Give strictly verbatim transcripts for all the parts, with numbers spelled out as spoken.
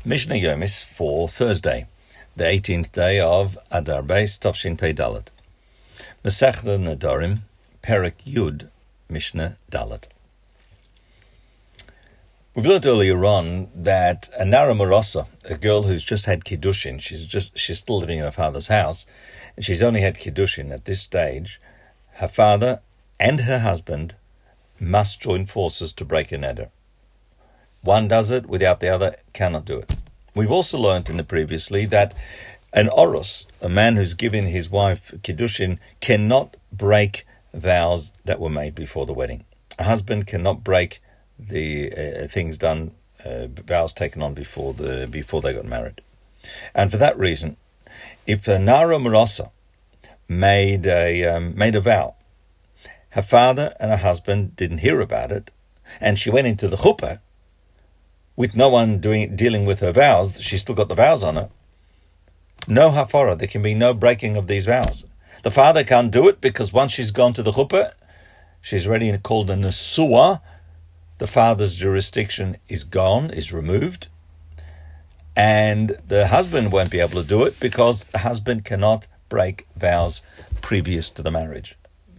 Mishnah Yomis for Thursday, the eighteenth day of Adar Beis Tafshin Pei Dalet. Masechta Nedarim, Perek Yud, Mishnah Dalet. We've learned earlier on that a Nara Marasa, a girl who's just had Kiddushin, she's just she's still living in her father's house, and she's only had Kiddushin at this stage, her father and her husband must join forces to break a neder. One does it, without the other, cannot do it. We've also learned in the previously that an oros, a man who's given his wife Kiddushin, cannot break vows that were made before the wedding. A husband cannot break the uh, things done, uh, vows taken on before the before they got married. And for that reason, if a Nara Marasa made a um, made a vow, her father and her husband didn't hear about it, and she went into the chuppah with no one doing dealing with her vows, she still got the vows on her. No hafara, there can be no breaking of these vows. The father can't do it because once she's gone to the chuppah, she's already called a nesua. The father's jurisdiction is gone, is removed, and the husband won't be able to do it because the husband cannot break vows previous to the marriage.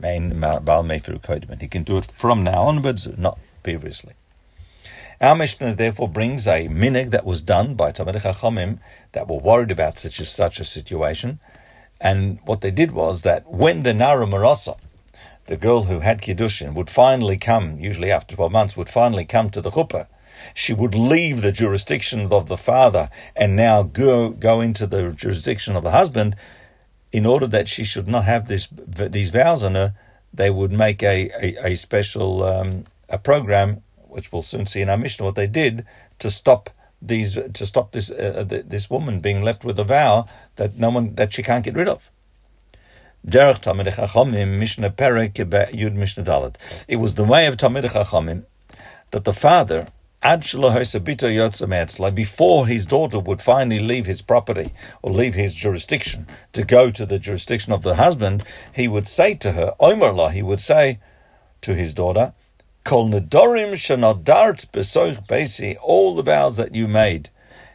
He can do it from now onwards, not previously. Our Mishnah therefore brings a minig that was done by Talmidei Chachamim that were worried about such a, such a situation. And what they did was that when the Nara Marasa, the girl who had Kiddushin, would finally come, usually after twelve months, would finally come to the chuppah, she would leave the jurisdiction of the father and now go, go into the jurisdiction of the husband. In order that she should not have this these vows on her, they would make a, a, a special um, a program, which we'll soon see in our Mishnah, what they did to stop these to stop this uh, this woman being left with a vow that no one that she can't get rid of. Derech Talmidei Chachamim Mishnah Perek Yud Mishnah Dalet. It was the way of Talmidei Chachamim that the father, Ad Shelo Hosa Bito Yotza Me'etzlo, before his daughter would finally leave his property or leave his jurisdiction to go to the jurisdiction of the husband, he would say to her, Omer la, he would say to his daughter, Kol nedorim shenodart besoich beisi, all the vows that you made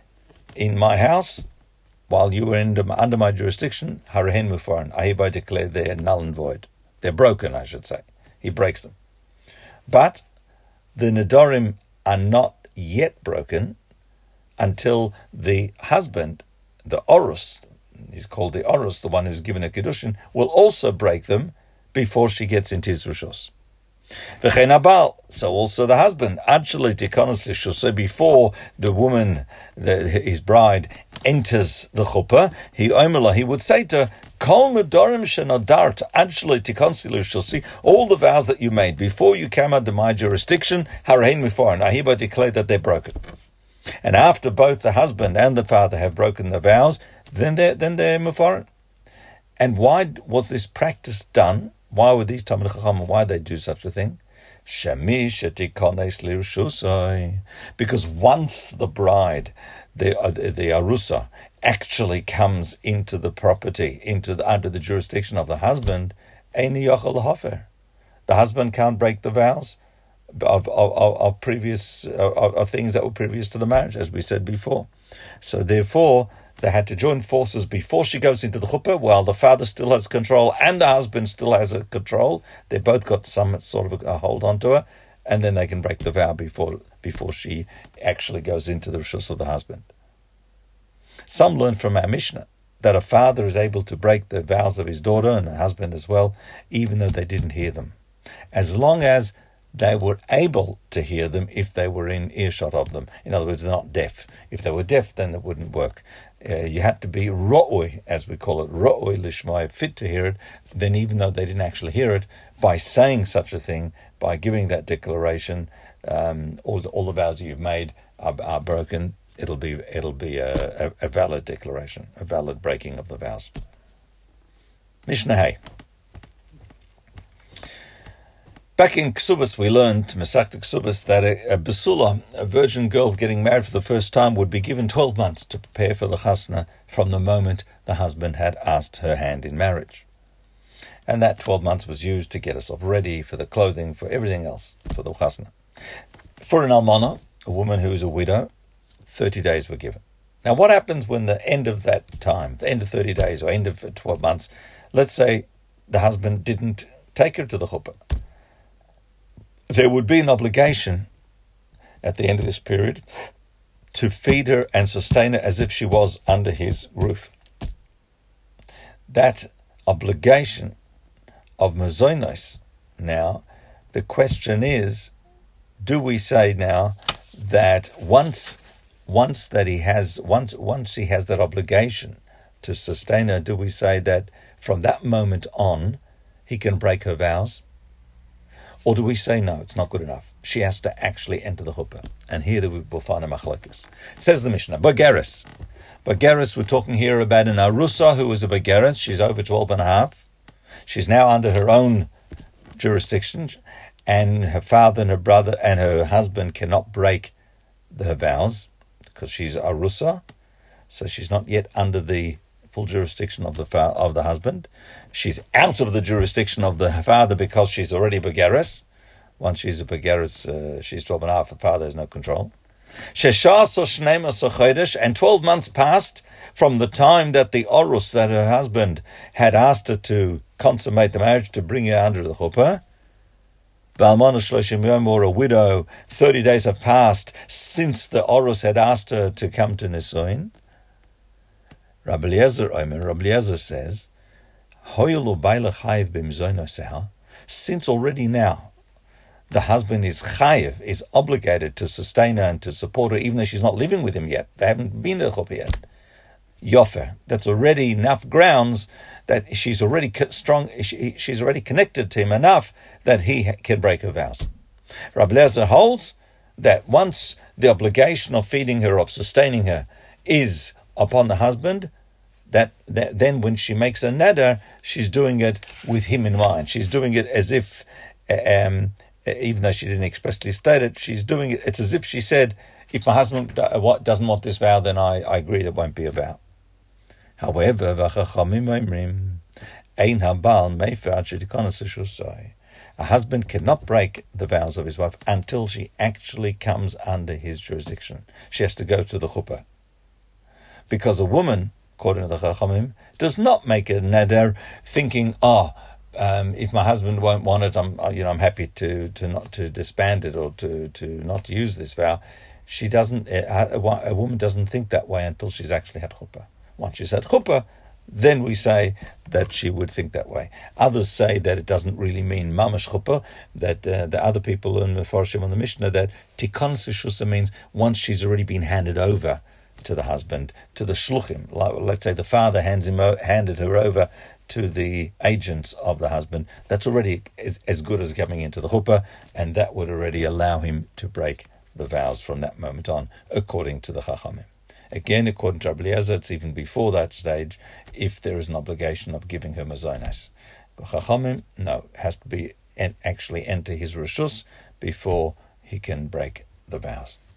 in my house while you were in the, under my jurisdiction, harehen mufaran, I hereby declare they're null and void. They're broken, I should say. He breaks them. But the nedorim are not yet broken until the husband, the oros, he's called the oros, the one who's given a kiddushin, will also break them before she gets into his rishos. V'chein habal, so also the husband, ad shelo tikonos l'shoseh, before the woman, the, his bride, enters the chuppah, he omer la, he would say to her, Kol nedorim shenodart ad shelo tikonos l'shoseh, all the vows that you made before you came under my jurisdiction, harehen mufaran, I hereby declare that they're broken. And after both the husband and the father have broken the vows, then they're then they're mufaran. And why was this practice done? Why were these Talmidei Chachamim, why did they do such a thing? Because once the bride, the uh, the arusa, actually comes into the property, into the under the jurisdiction of the husband, eini yochel lahafer. The husband can't break the vows of of, of previous of, of things that were previous to the marriage, as we said before. So therefore, they had to join forces before she goes into the chuppah, while the father still has control and the husband still has a control. They both got some sort of a hold onto her, and then they can break the vow before before she actually goes into the rishus of the husband. Some learn from our Mishnah that a father is able to break the vows of his daughter and her husband as well, even though they didn't hear them, as long as they were able to hear them if they were in earshot of them. In other words, they're not deaf. If they were deaf, then it wouldn't work. Uh, you had to be ro'oi, as we call it, ro'oi lishmai, fit to hear it. Then even though they didn't actually hear it, by saying such a thing, by giving that declaration, um, all, the, all the vows that you've made are, are broken. It'll be it'll be a, a, a valid declaration, a valid breaking of the vows. Mishnah Hay. Back in Ksubas, we learned, Masechta Ksubas, that a, a Basula, a virgin girl getting married for the first time, would be given twelve months to prepare for the chasna from the moment the husband had asked her hand in marriage. And that twelve months was used to get herself ready for the clothing, for everything else, for the chasna. For an almana, a woman who is a widow, thirty days were given. Now, what happens when the end of that time, the end of thirty days or end of twelve months, let's say the husband didn't take her to the chuppah? There would be an obligation at the end of this period to feed her and sustain her as if she was under his roof. That obligation of mazonos, now, the question is, do we say now that once once that he has once once he has that obligation to sustain her, do we say that from that moment on he can break her vows? Or do we say no, it's not good enough? She has to actually enter the chuppah. And here we will find a machlokas. Says the Mishnah, Bageres. Bageres, we're talking here about an Arusa who is a Bageres. She's over twelve and a half. She's now under her own jurisdiction, and her father and her brother and her husband cannot break her vows because she's Arusa. So she's not yet under the full jurisdiction of the fa- of the husband. She's out of the jurisdiction of the father because she's already Bageres. Once she's a Bageres, uh, she's twelve and a half, the father has no control. And twelve months passed from the time that the Orus, that her husband, had asked her to consummate the marriage, to bring her under the chuppah. Or a widow, thirty days have passed since the Orus had asked her to come to Nisuin. Rabbi Eliezer Omer, Rabbi Eliezer says, since already now the husband is chayiv, is obligated to sustain her and to support her, even though she's not living with him yet, they haven't been to the chuppah yet. Yofer, that's already enough grounds that she's already strong, she, she's already connected to him enough that he can break her vows. Rabbi Eliezer holds that once the obligation of feeding her, of sustaining her, is upon the husband, that, that then when she makes a neder, she's doing it with him in mind. She's doing it as if, um, even though she didn't expressly state it, she's doing it, it's as if she said, if my husband doesn't want this vow, then I, I agree there won't be a vow. However, a husband cannot break the vows of his wife until she actually comes under his jurisdiction. She has to go to the chuppah. Because a woman, according to the Chachamim, does not make a neder thinking, oh, um, if my husband won't want it, I'm, you know, I'm happy to, to not to disband it or to, to not use this vow. She doesn't. A, a woman doesn't think that way until she's actually had chuppah. Once she's had chuppah, then we say that she would think that way. Others say that it doesn't really mean mamash chuppah, that uh, the other people in the Mefarshim on the Mishnah, that tikon sishusa means once she's already been handed over to the husband, to the shluchim. Let's say the father hands him handed her over to the agents of the husband. That's already as, as good as coming into the chuppah, and that would already allow him to break the vows from that moment on, according to the Chachamim. Again, according to Rabbi Eliezer, it's even before that stage, if there is an obligation of giving her mazonos. Chachamim, no, it has to be actually enter his reshus before he can break the vows.